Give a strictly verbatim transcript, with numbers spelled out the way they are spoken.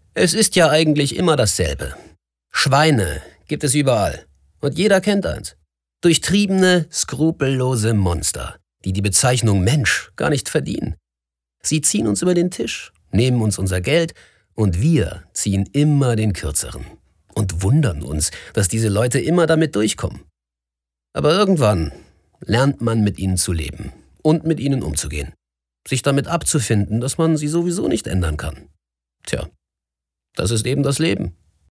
Es ist ja eigentlich immer dasselbe. Schweine gibt es überall. Und jeder kennt eins. Durchtriebene, skrupellose Monster, die die Bezeichnung Mensch gar nicht verdienen. Sie ziehen uns über den Tisch, nehmen uns unser Geld und wir ziehen immer den Kürzeren. Und wundern uns, dass diese Leute immer damit durchkommen. Aber irgendwann lernt man mit ihnen zu leben und mit ihnen umzugehen. Sich damit abzufinden, dass man sie sowieso nicht ändern kann. Tja, das ist eben das Leben.